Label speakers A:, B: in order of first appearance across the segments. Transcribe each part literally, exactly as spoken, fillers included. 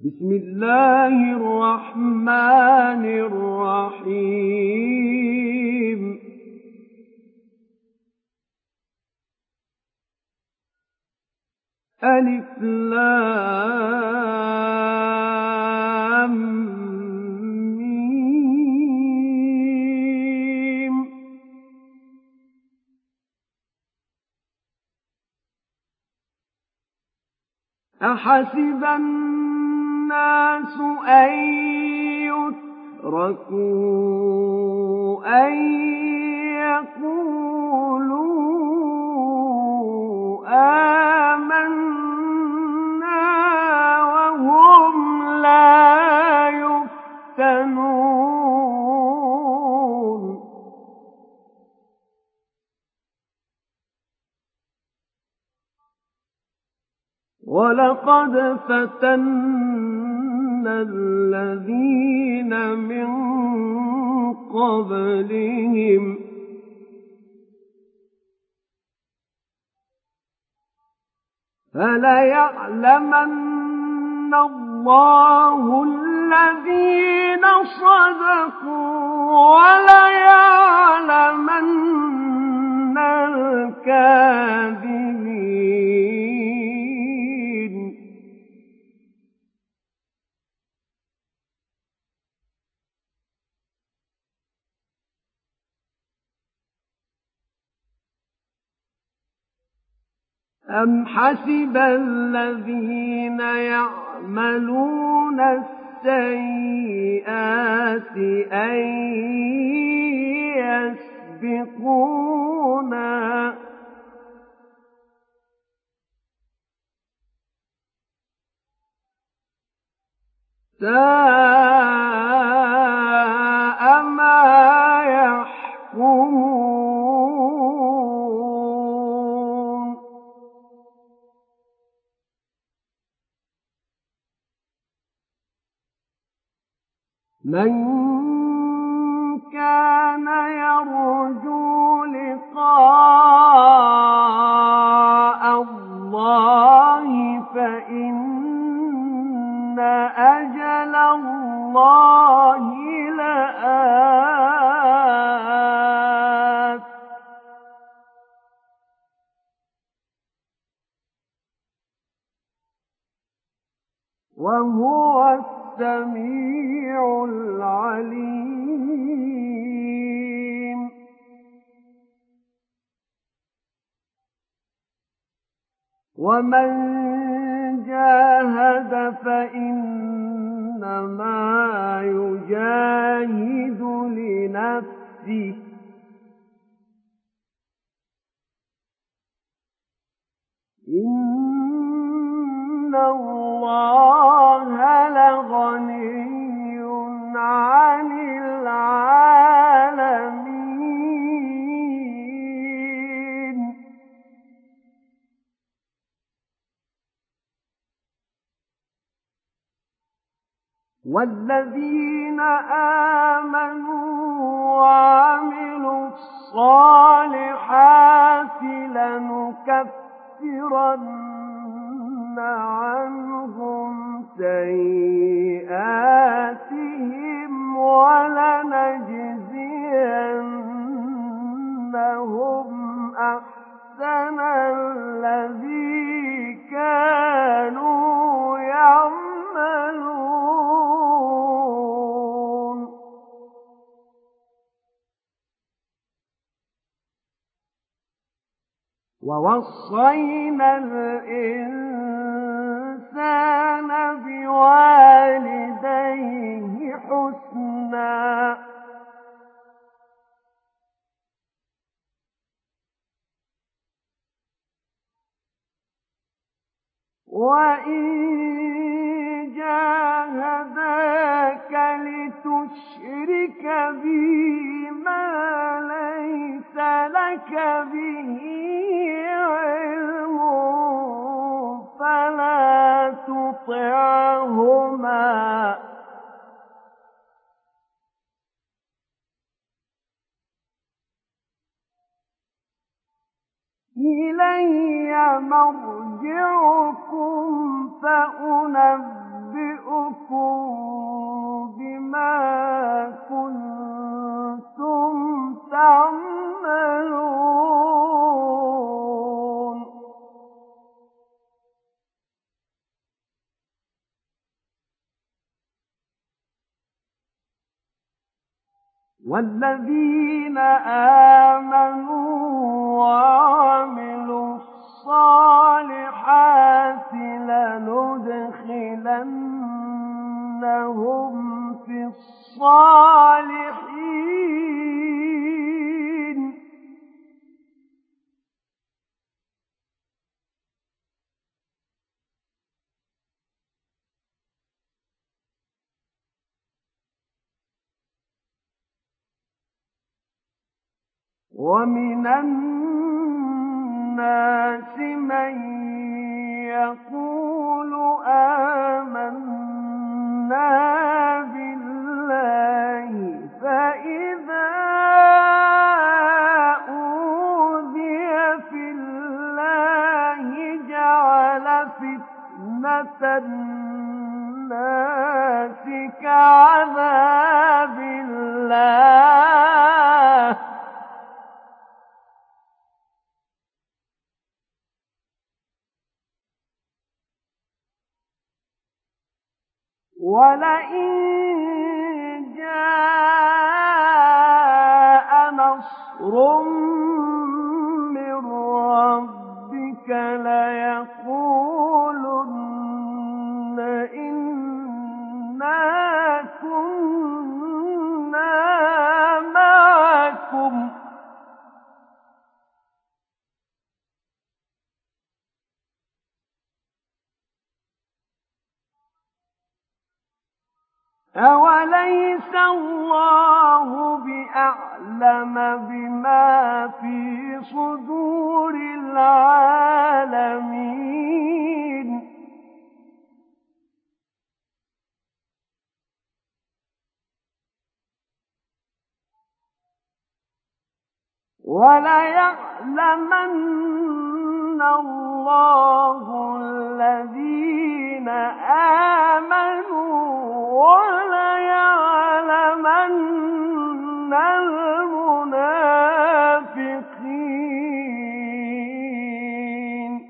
A: بسم الله الرحمن الرحيم ألف لام ميم أحسب الناس أن يتركوا أن يقولوا آمنا وهم لا يفتنون ولقد فتنا الذين من قبلهم فليعلمن الله الذين صدقوا وليعلمن الكاذبين أم حسب الذين يعملون السيئات أن يسبقونا ساء ما يحكمون من كان يرجو لقاء الله فإن أجل الله لآت وهو السميع العليم ومن جاهد فإنما يجاهد لنفسه إن الله لغني عن العالمين والذين آمنوا وعملوا الصالحات لنكفرن عنهم سيئاتهم ولنجزينهم أحسن الذي كانوا يعملون ووصينا الإنسان بوالديه حسنا وإن جاهداك لتشرك بي ما ليس لك به علم فلا تطعهما إلي مرجعكم فأنبئكم والذين آمنوا وعملوا الصالحات لندخلنهم في الصالحين ومن الناس من يقول آمنا بالله فإذا أوذي في الله جعل فتنة الناس كعذاب الله ولئن جاء نصر من ربك ليقولن إنا كنا معكم أوليس الله بأعلم بما في صدور العالمين وليعلمن الله الذين آمنوا وليعلمن المنافقين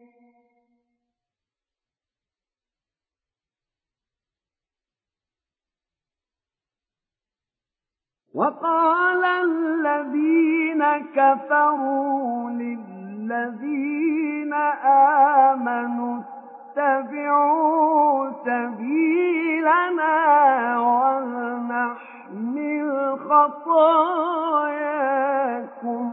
A: وقال الذين كفروا للذين آمنوا اتبعوا سبيلنا ولنحمل خطاياكم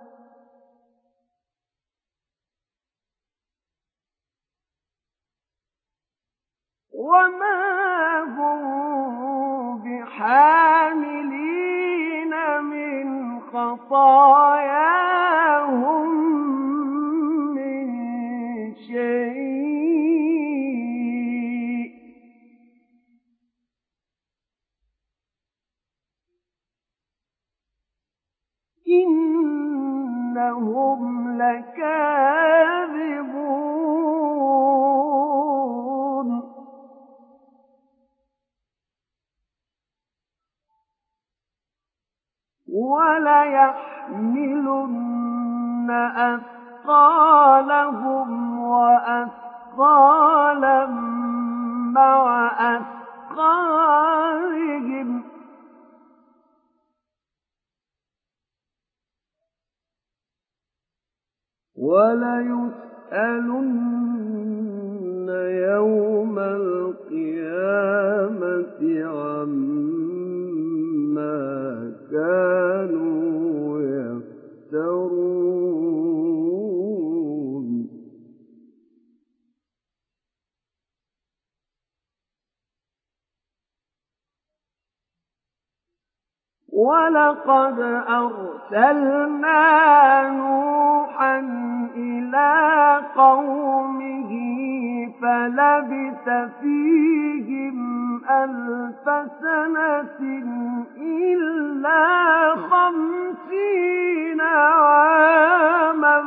A: وما هم بحاملين من خطاياهم من شيء إنهم لكاذبون وليحملن أثقالهم وأثقالا مع أثقالهم وليسألن يوم القيامة عما كانوا يفترون ولقد أرسلنا نوحا إلى قومه فلبث فيهم ألف سنة إلا خمسين عاما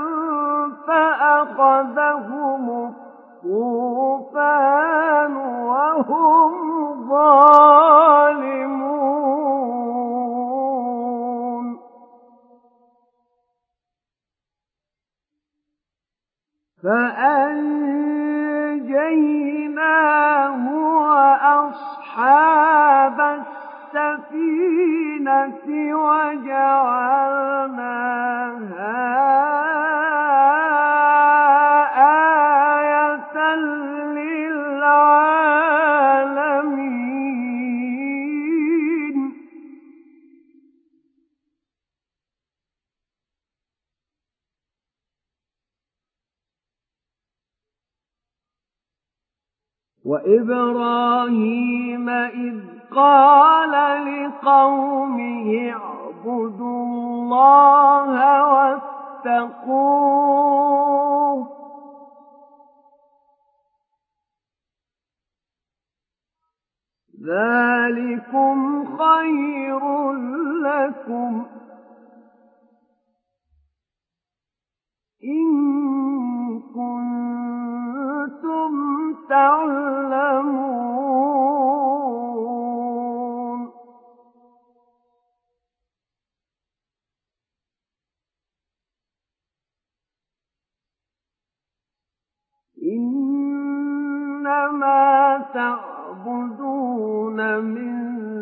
A: فأخذهم الطوفان وهم ظالمون فأنجيناه وأصحاب السفينة جعلناها آية للعالمين وإبراهيم إذ قال لقومه اعبدوا الله واتقوه ذلكم خير لكم إن كنتم تعلمون إنما تعبدون من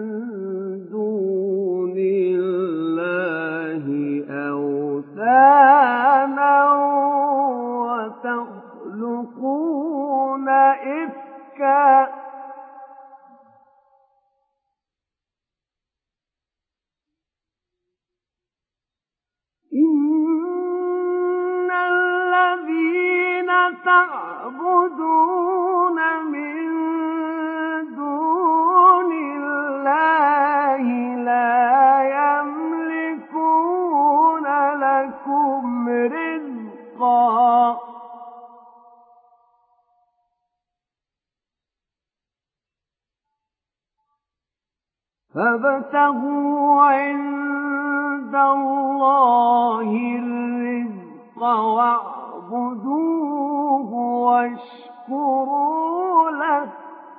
A: دون الله أوثانا وتخلقون إفكا إن الذين تعبدون من دون الله لا يملكون لكم رزقا فابتغوا عند الله الرزق واعبدوه واشكروا له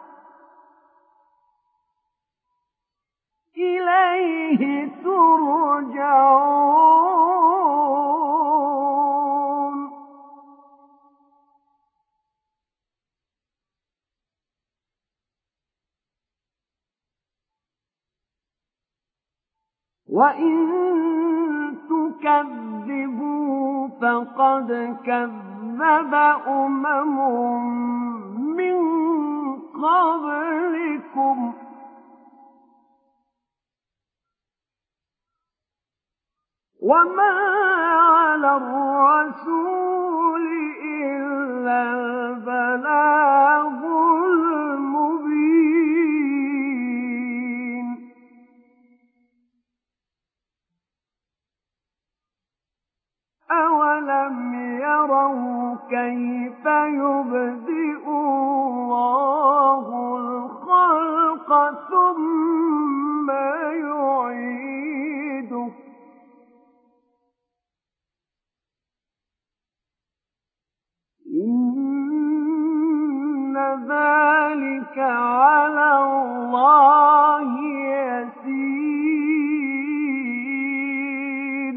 A: إليه ترجعون وإن تكذبوا فقد كذب أمم من قبلكم وما على الرسول إلا البلاغ المبين أولم يروا كيف يبدئ الله الخلق ثم يعيده إن ذلك على الله يسير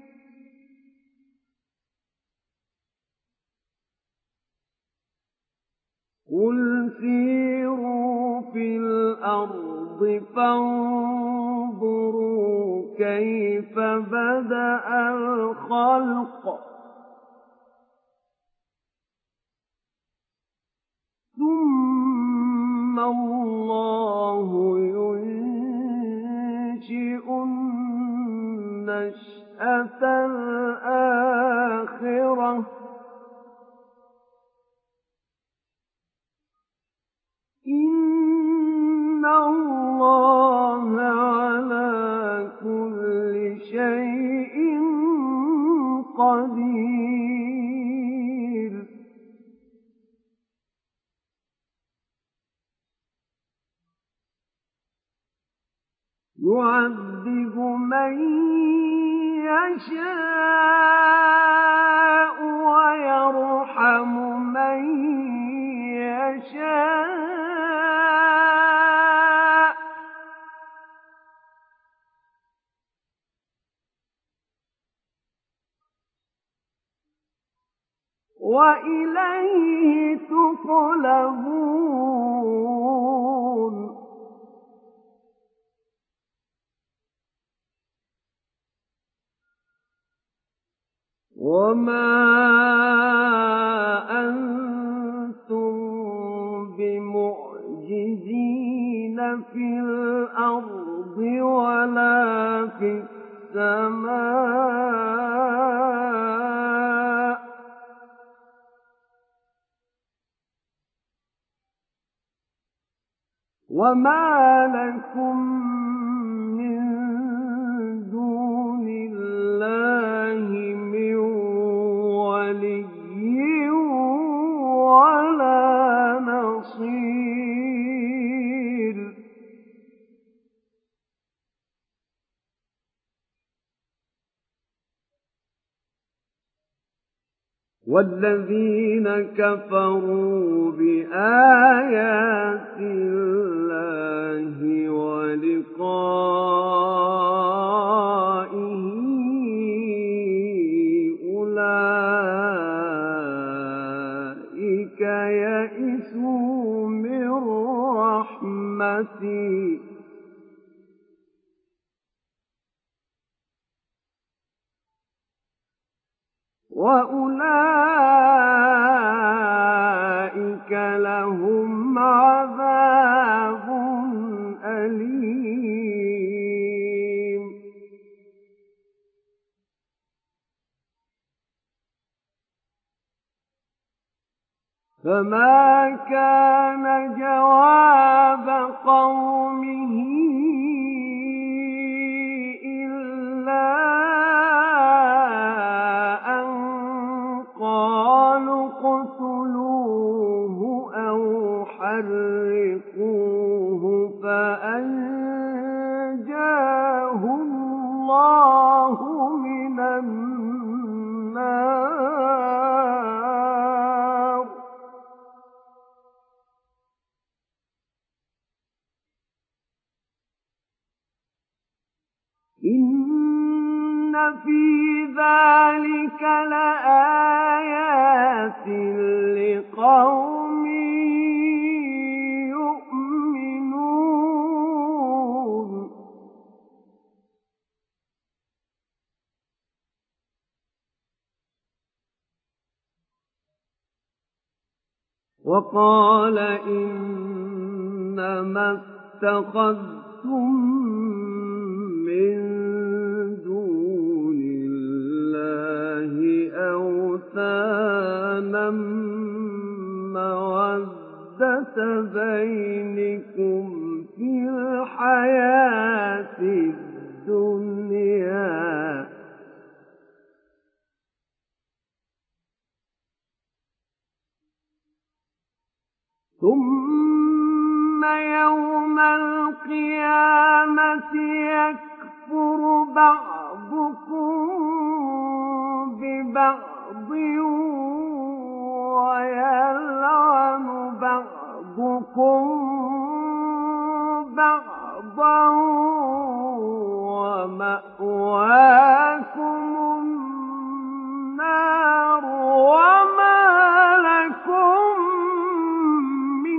A: قل سيروا في الأرض فانظروا كيف بدأ الخلق ثم الله ينشئ النشأة الآخرة إن الله على كل شيء قدير يعذب من يشاء ويرحم من يشاء وإليه تقلبون في الأرض ولا في السماء وما لكم من دون الله من ولي ولا نصير والذين كفروا بآيات الله ولقائه أولئك يئسوا من رحمتي وأولئك لهم عذاب أليم فما كان جواب قومه إلا أن قالوا اقتلوه أو حرقوه فأنجاه الله من النار إن في ذلك لآيات لقوم يؤمنون وقال إنما اتخذتم من دون الله أوثانا مودة بينكم في الحياة الدنيا ثم يوم القيامة يكفر بعضكم ببعض ويلعن بعضكم بعضا ومأواكم النار وما لكم من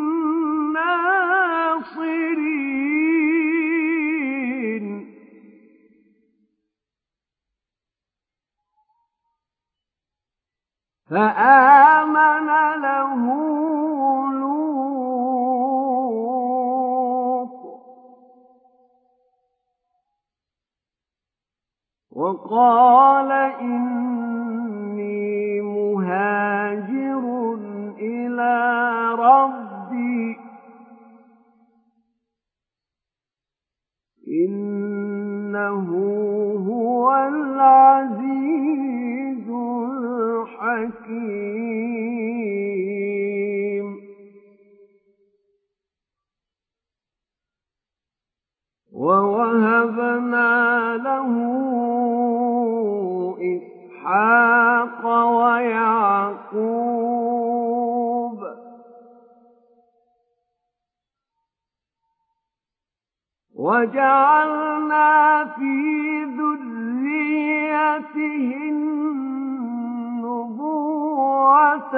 A: ناصرين فآمن له لوط وقال إني مهاجر إلى ربي إنه هو العزيز الحكيم ووهبنا له إسحاق ويعقوب وجعلنا في ذريته النبوة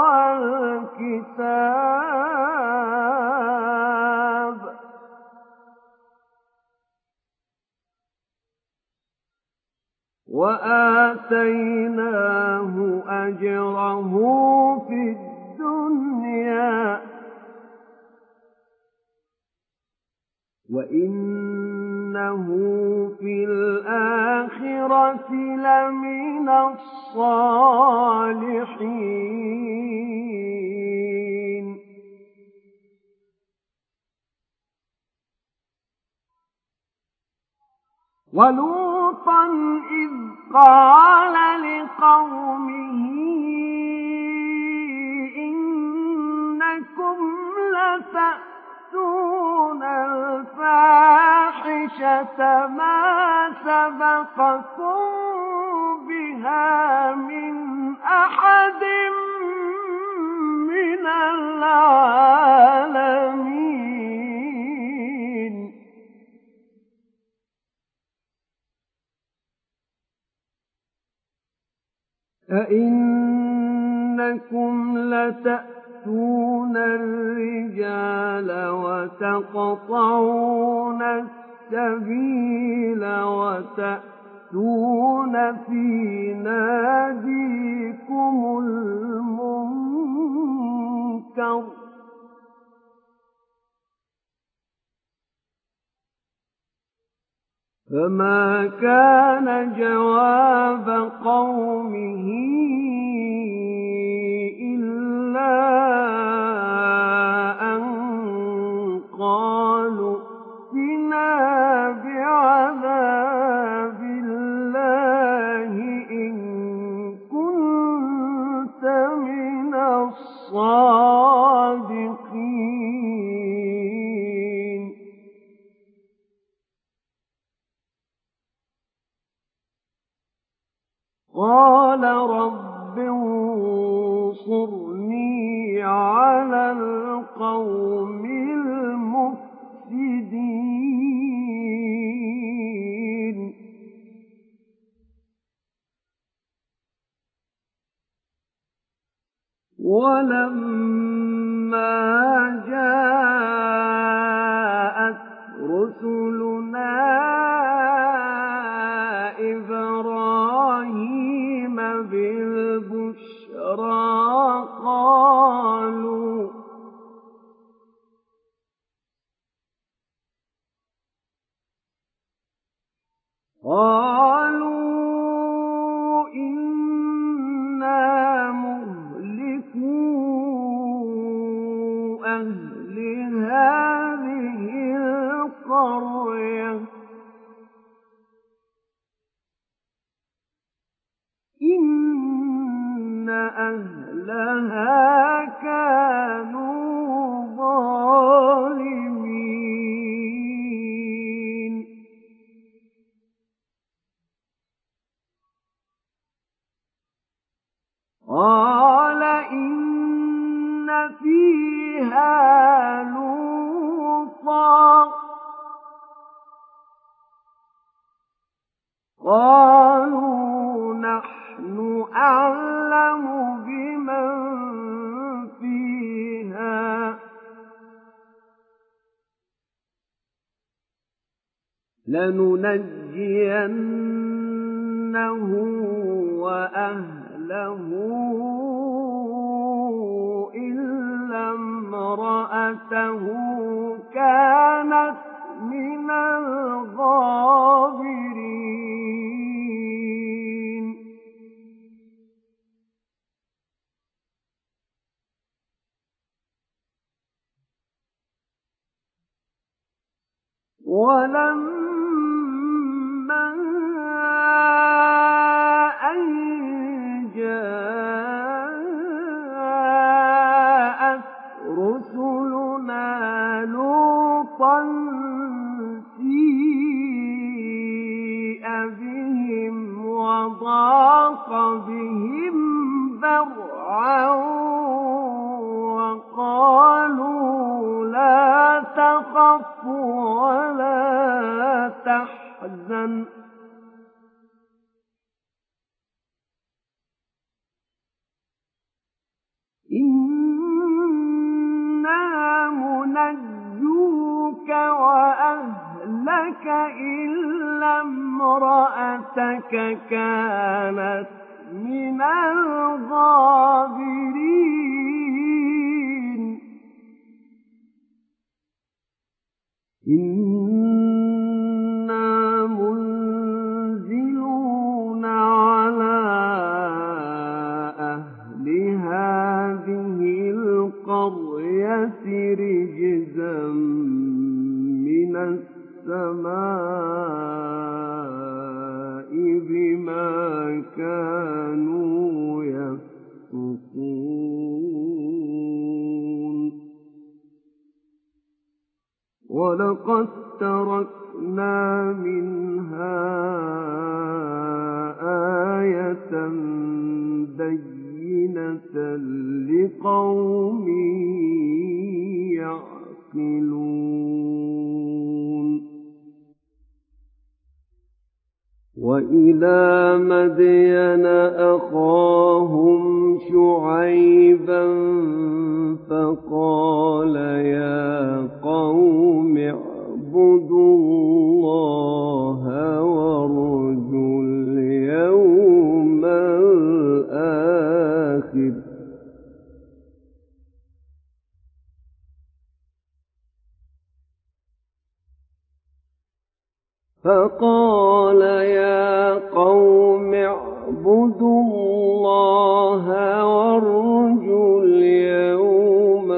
A: والكتاب وآتيناه أجره في الدنيا وَإِنَّهُ فِي الْآخِرَةِ لَمِنَ الصَّالِحِينَ. وَلُوطًا إِذْ قَالَ لِقَوْمِهِ إِنَّكُمْ لَتَأْتُونَ الْفَاحِشَةَ مَا سَبَقَكُم بِهَا مِنْ أَحَدٍ مِّنَ الْعَالَمِينَ. أَئِنَّكُمْ لَتَأْتُونَ الرِّجَالَ وَتَقْطَعُونَ السَّبِيلَ وَتَأْتُونَ فِي نَادِيكُمُ الْمُنكَرَ فَمَا كَانَ جَوَابَ قَوْمِهِ إِلَّا أَن قَالُوا ائْتِنَا بِعَذَابِ اللَّهِ إِن كُنتَ مِنَ الصَّادِقِينَ. قَالَ رَبِّ انصُرْنِي عَلَى الْقَوْمِ الْمُفْسِدِينَ. وَلَمَّا جَاءَتْ رُسُلُنَا إِبْرَاهِيمَ بِالْبُشْرَىٰ قَالُوا قَالُوا إِنَّا مُهْلِكُو أَهْلِ هَٰذِهِ الْقَرْيَةِ إِنَّ أَهْلَهَا كَانُوا ظَالِمِينَ. قَالَ إِنَّ فِيهَا لُوطًا قَالُوا نَحْنُ أَعْلَمُ بِمَن فِيهَا لَنُنَجِّيَنَّهُ وَأَهْلَهُ إِلَّا امْرَأَتَهُ كَانَتْ مِنَ الْغَابِرِينَ. وَلَمَّا أَن جَاءَتْ رُسُلُنَا لُوطًا سِيءَ بِهِمْ وَضَاقَ بِهِمْ ذَرْعًا وَقَالُوا لَا تَخَفْ وَلَا تَحْزَنْ إِنَّا مُنَجُّوكَ وَأَهْلَكَ إِلَّا امْرَأَتَكَ كَانَتْ مِنَ الْغَابِرِينَ. القرية رجزا من السماء بما كانوا يفسقون ولقد تركنا منها آية بينة لقوم يعقلون وإلى مدين أخاهم شعيبا فقال يا قوم اعبدوا الله وارجوا اليوم الآخر فقال يا قوم اعبدوا الله وارجوا اليوم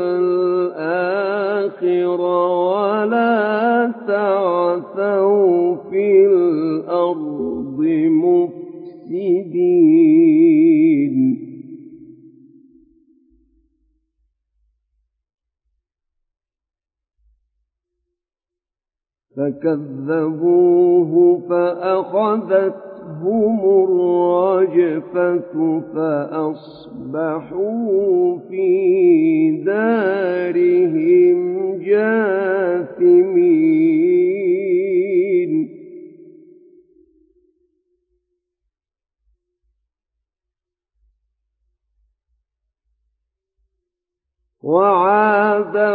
A: الآخر ولا تعثوا في الأرض مفسدين فكذبوه فأخذتهم الرجفة فأصبحوا في دارهم جاثمين وعادا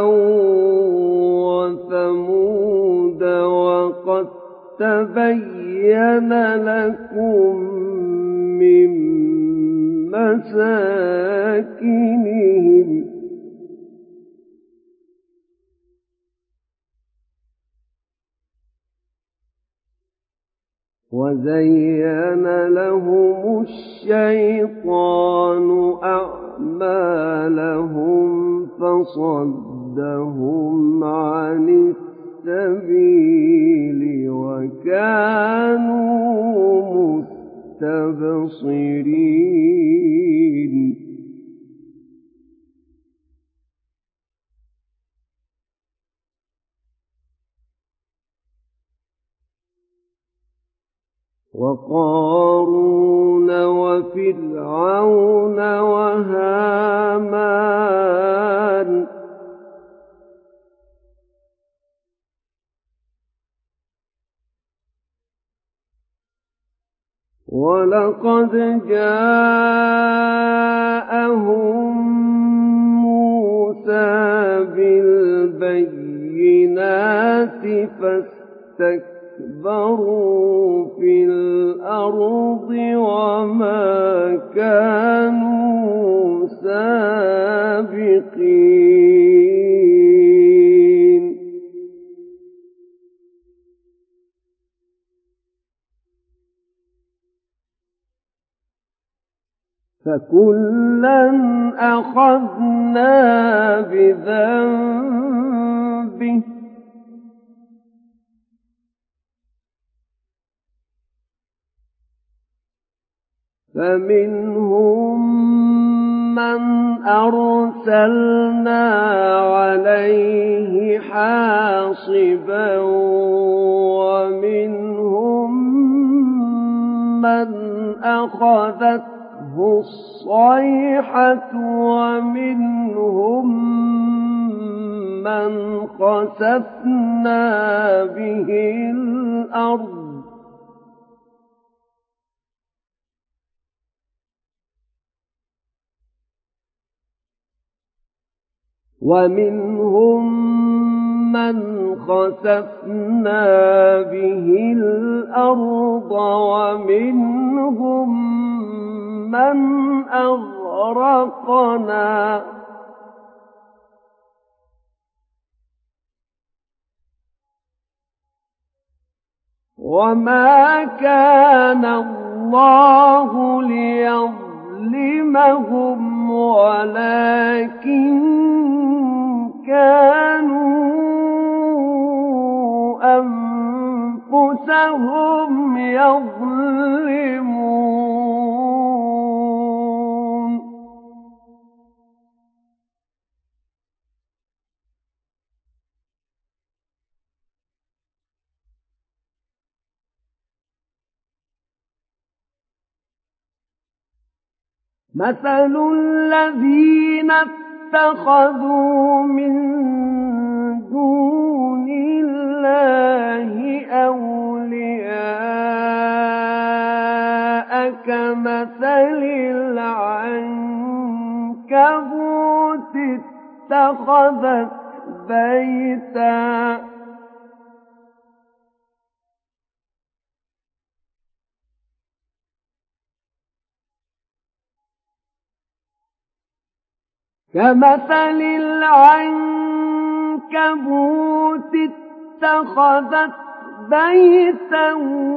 A: وثمود وقد تبين لكم من مساكنهم وزين لهم الشيطان أعمالهم فصدهم عن السبيل وكانوا مستبصرين وقارون وفرعون وهامان ولقد جاءهم موسى بالبينات فاستكبروا في الأرض وما كانوا سابقين فكلا أخذنا بذنبه فمنهم من أرسلنا عليه حاصبا ومنهم من أخذته الصيحة ومنهم من خسفنا به الأرض ومنهم من خسفنا به الأرض ومنهم من أغرقنا وما كان الله ليظلمهم ولكن كانوا أنفسهم يظلمون مثل الذين اتخذوا من دون الله أولياء كمثل العنكبوت اتخذت بيتا كمثل العنكبوت اتخذت بيتا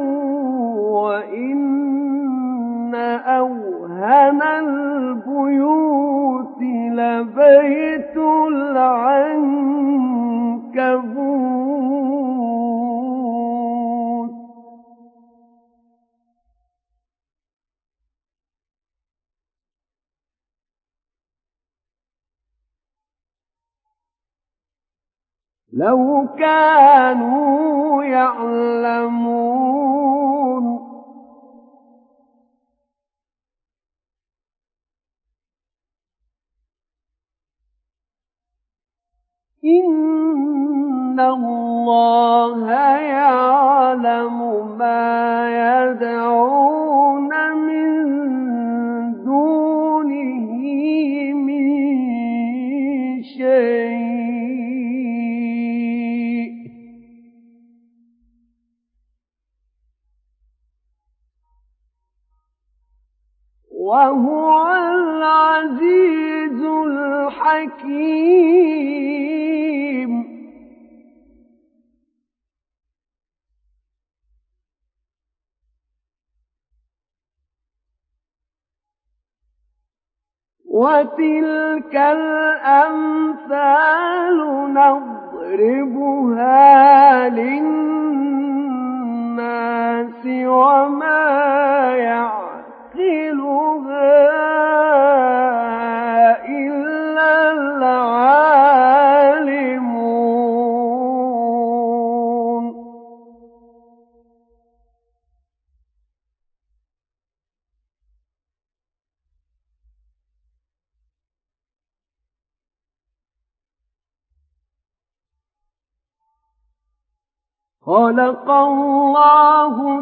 A: وإن أوهن البيوت لبيت العنكبوت لو كانوا يعلمون إن الله يعلم ما يدعون من دونه من شيء وهو العزيز الحكيم وتلك الأمثال نضربها للناس وما يعقلها إلا العالمون خلق الله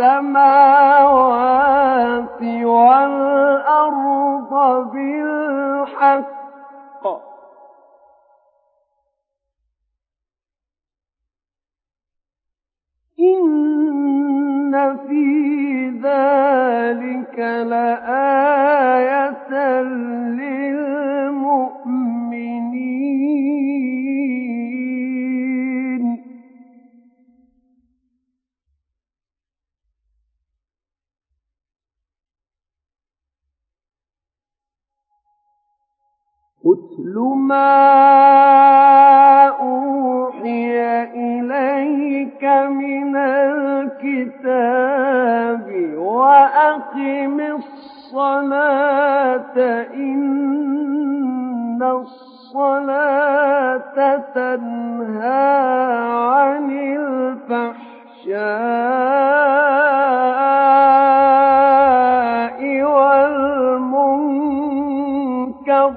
A: السماوات والأرض بالحق إن في ذلك لآية للمؤمنين أتل ما أوحي إليك من الكتاب وأقم الصلاة إن الصلاة تنهى عن الفحشاء والمنكر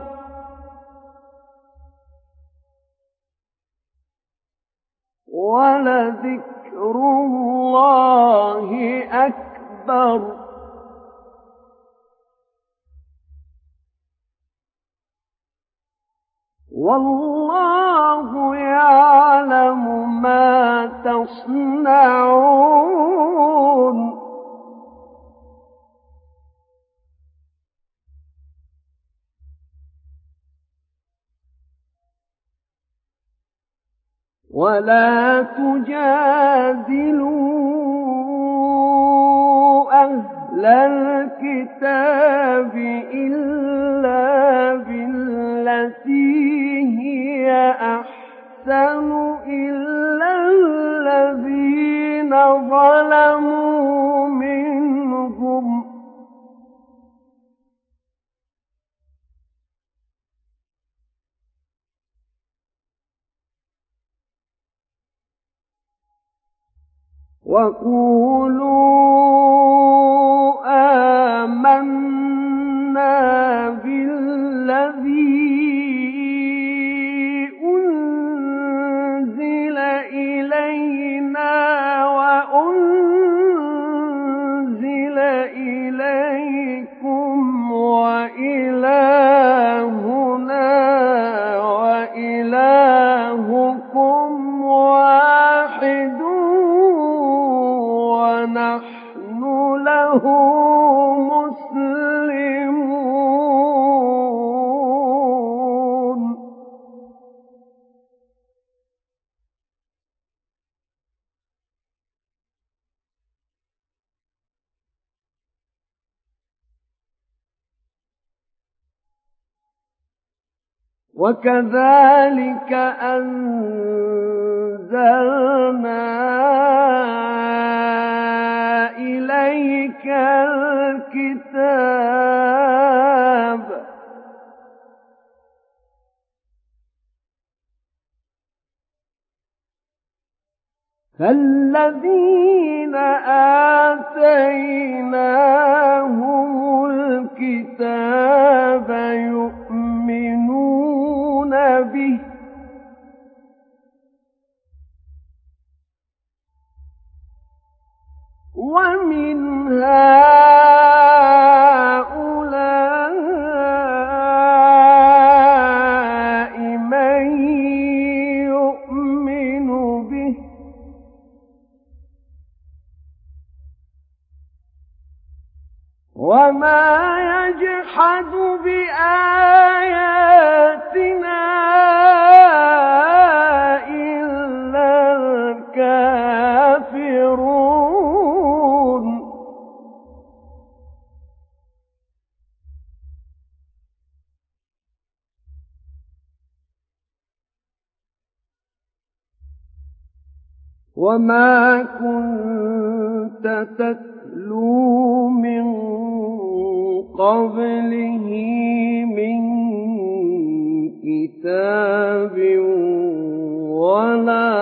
A: ولذكر الله أكبر والله يعلم ما تصنعون ولا تجادلوا أهل الكتاب إلا بالتي هي هي أحسن إلا الذين ظلموا منهم وقولوا آمنا بالذي أنزل إلينا وأنزل إليكم وإلهنا وإلهكم واحد ونحن له مسلمون وكذلك أنزلنا إليك الكتاب فالذين آتيناهم الكتاب يؤمنون به ومن هؤلاء من يؤمن به وما يجحد بآياتنا إلا الكافرون وما كنت تتلو من قبله من كتاب ولا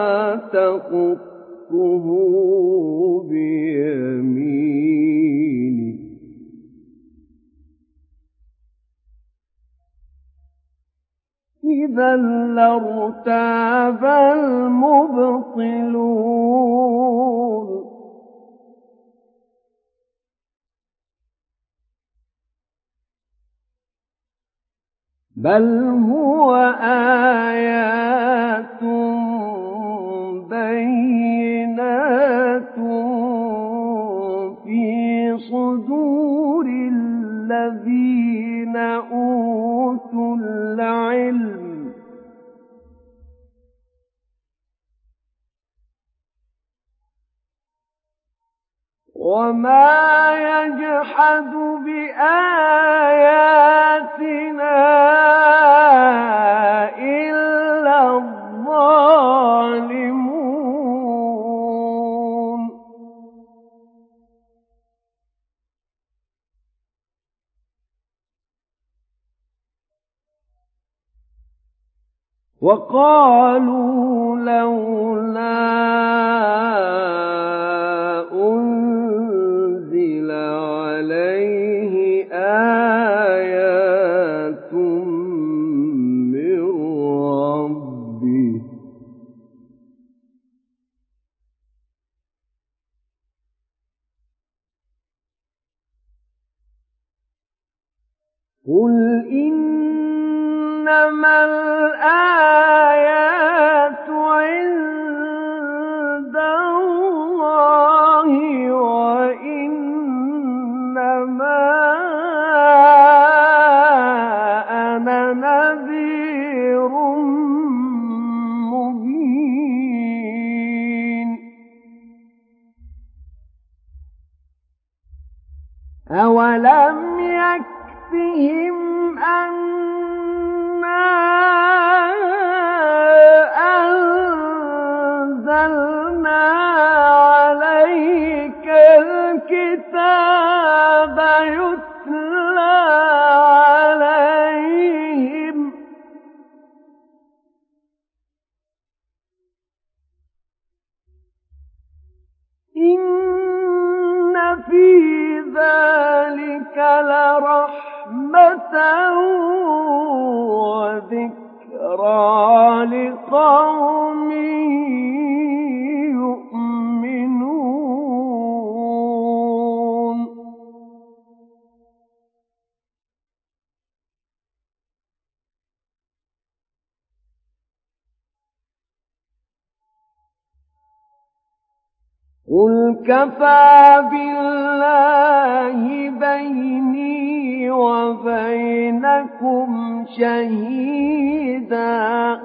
A: تخطه بيمينك إذا لارتاب المبطلون بل هو آيات بينات في صدور الذين أوتوا العلم وما يجحد بآياتنا إلا الظالمون وقالوا لولا أنزل عليه آيات من ربه قل إنما الآيات عند الله وإنما أنا نذير مبين أولم يكفهم أنا أنزلنا وذكرى لقوم يؤمنون. قل كفى بالله بيني وبينكم شهيدا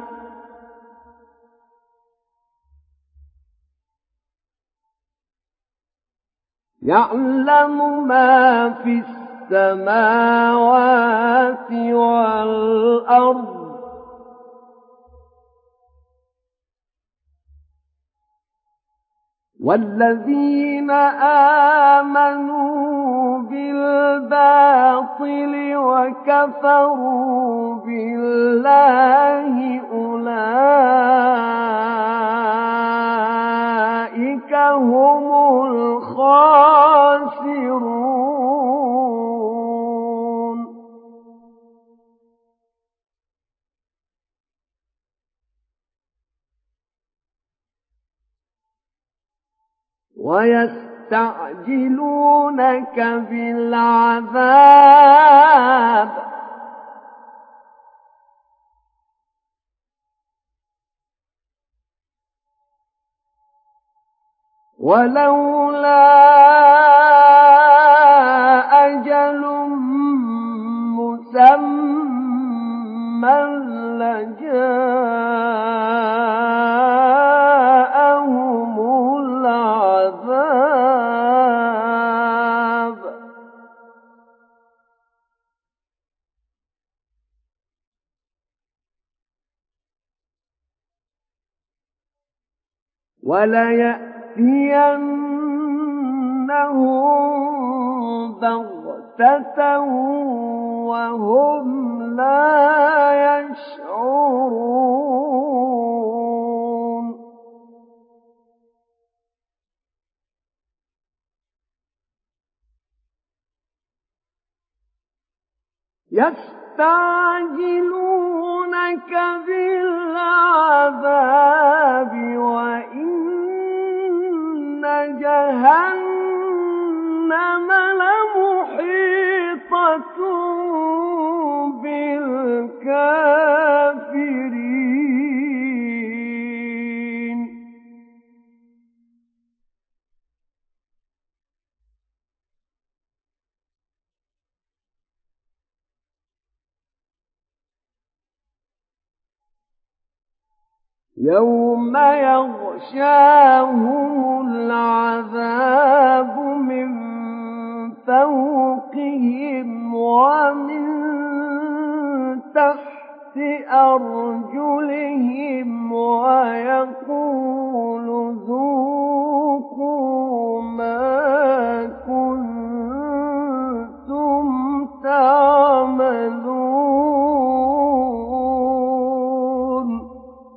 A: يعلم ما في السماوات والأرض والذين آمنوا بالباطل وكفروا بالله أولئك هم الخاسرون. ويستعجلونك بالعذاب ولولا أجل مسمى لجاءهم العذاب وليأتينهم بغتة وهم لا يشعرون. يستعجلونك بالعذاب وإن جهنم لمحيطة بالكافرين. يوم يغشاهم العذاب من فوقهم ومن تحت أرجلهم ويقول ذوقوا ما كنتم تعملون.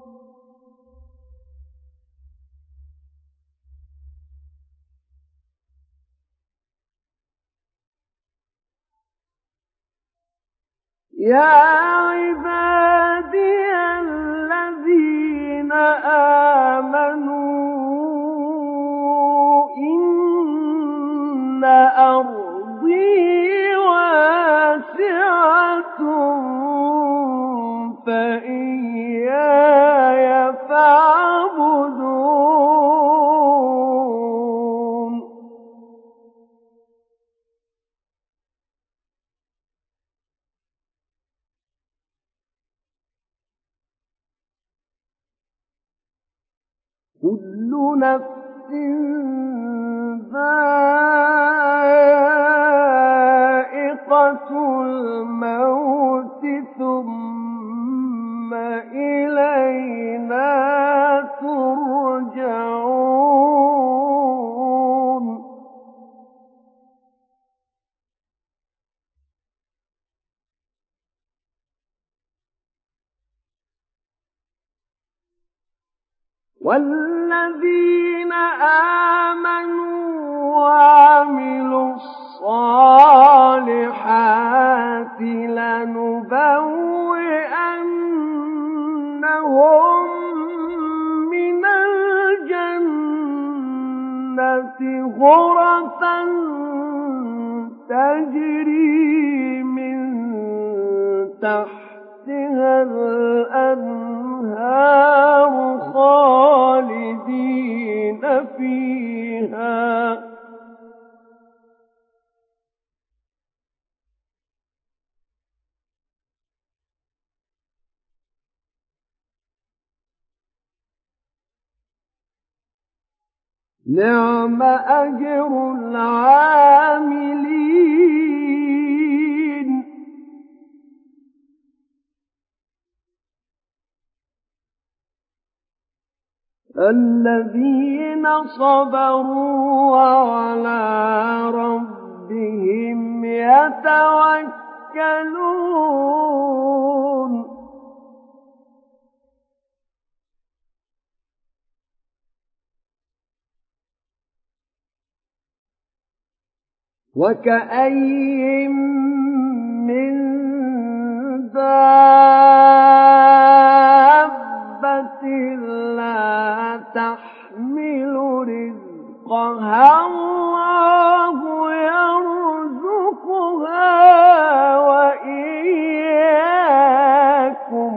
A: يا عبادي الذين آمنوا إن أرضي واسعة فإياي فاعبدون. كل نفس ذائقة الموت ثم إلينا ترجعون. والذين آمنوا وعملوا الصالحات لنبوئنهم لهم من الجنة غرفا تجري من تحتها الأنهار خالدين فيها نعم أجر العاملين الذين صبروا وعلى ربهم يتوكلون وكأين من دابة لا تحمل رزقها الله يرزقها وإياكم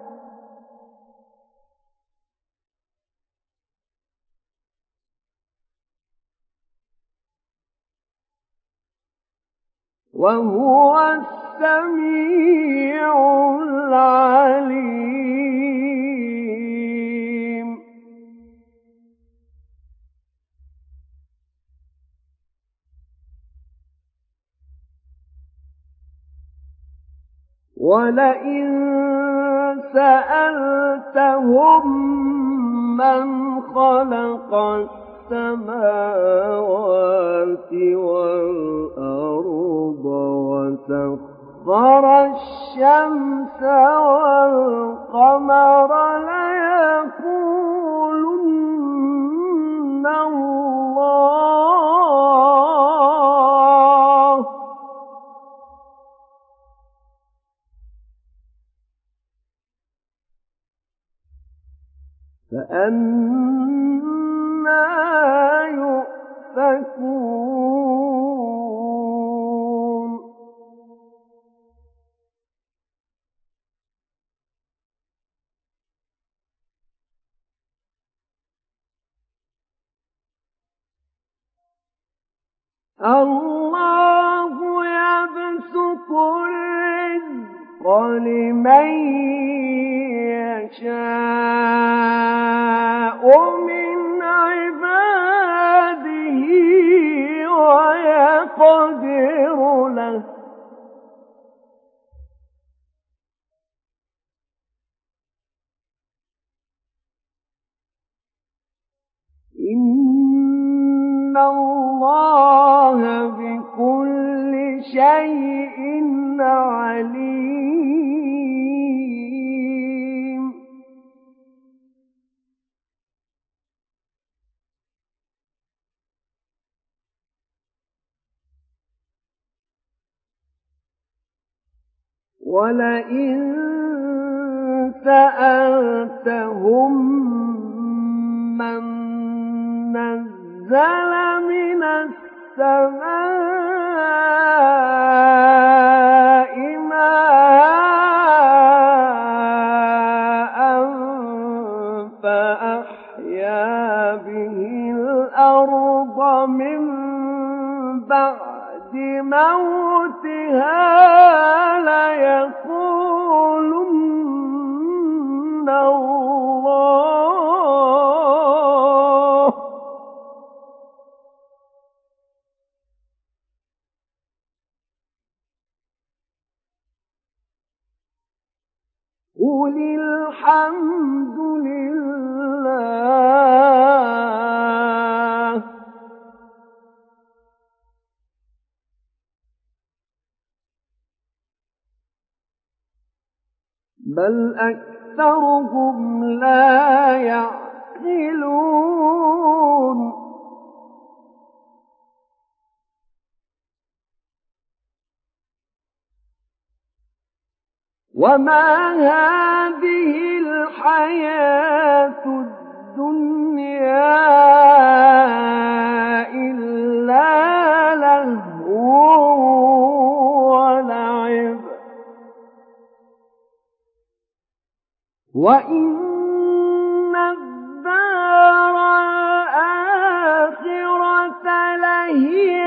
A: وهو السميع العليم ولئن سألتهم من خلق السماوات والأرض وسخر الشمس والقمر ليقولن الله فأنى يؤفكون الله يبسط الرزق لمن يشاء من عباده ويقدر له إن الله بكل شيء عليم ولئن سألتهم من نزل من السماء ماء فأحيا به الأرض من بعد موتها ليقولن الله قل الحمد لله بل أكثرهم لا يعقلون وما هذه الحياة الْحَيَاةُ الدُّنْيَا إِلَّا لَهْوٌ وَلَعِبٌ وَإِنَّ الدَّارَ الْآخِرَةَ لَهِيَ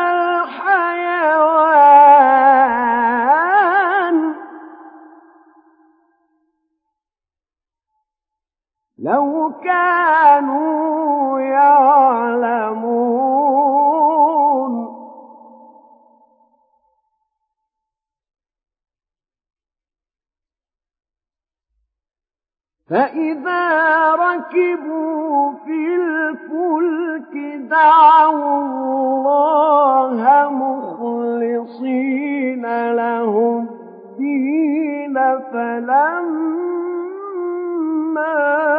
A: الْحَيَوَانُ لَوْ كَانُوا يَعْلَمُونَ فَإِذَا رَكِبُوا فِي الْفُلْكِ دَعَوُا اللَّهَ مُخْلِصِينَ لَهُ الدِّينَ فَلَمَّا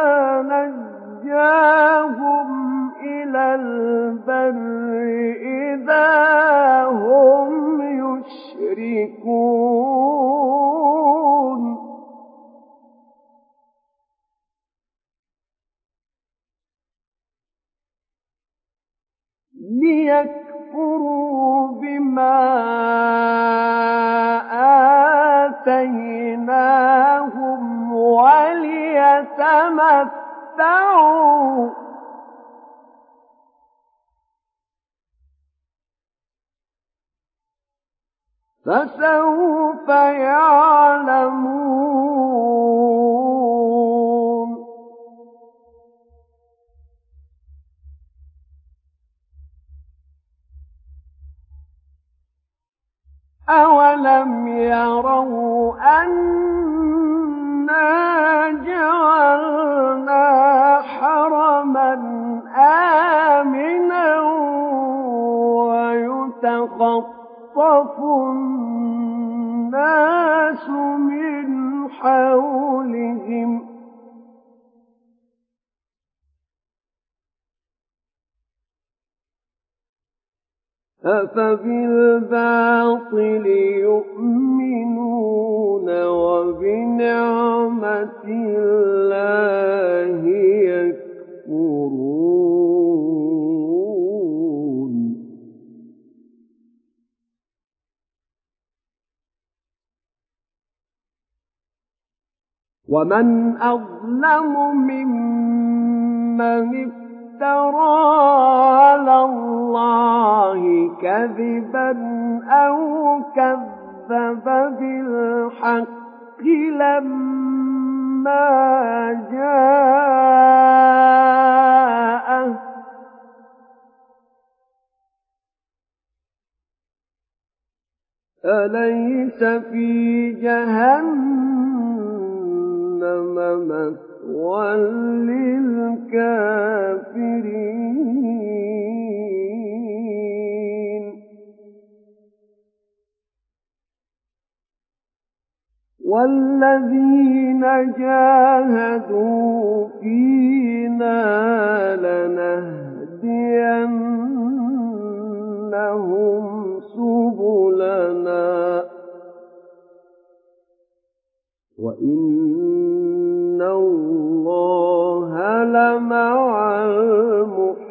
A: نَجَّاهُمْ إِلَى الْبَرِّ إِذَا هُمْ يُشْرِكُونَ لِيَكْفُرُوا بِمَا آتَيْنَاهُمْ وَلِيَتَمَتَّعُوا فَسَوْفَ يَعْلَمُونَ أَوَلَمْ يَرَوْا أَنَّا جَعَلْنَا حَرَمًا آمِنًا وَيُتَخَطَّفُ النَّاسُ مِنْ حَوْلِهِمْ أَفَبِالْبَاطِلِ يُؤْمِنُونَ وَبِنِعْمَةِ اللَّهِ يَكْفُرُونَ وَمَنْ أَظْلَمُ مِمَّنِ افْتَرَىٰ عَلَى اللَّهِ كَذِبًا أَوْ كَذَّبَ بِالْحَقِّ لَمَّا جَاءَهُ أَلَيْسَ فِي جَهَنَّمَ مَثْوًى لِّلْكَافِرِينَ وَالَّذِينَ جَاهَدُوا فِينَا لَنَهْدِيَنَّهُمْ سُبُلَنَا وَإِنَّ اللَّهَ لَمَعَ الْمُحْسِنِينَ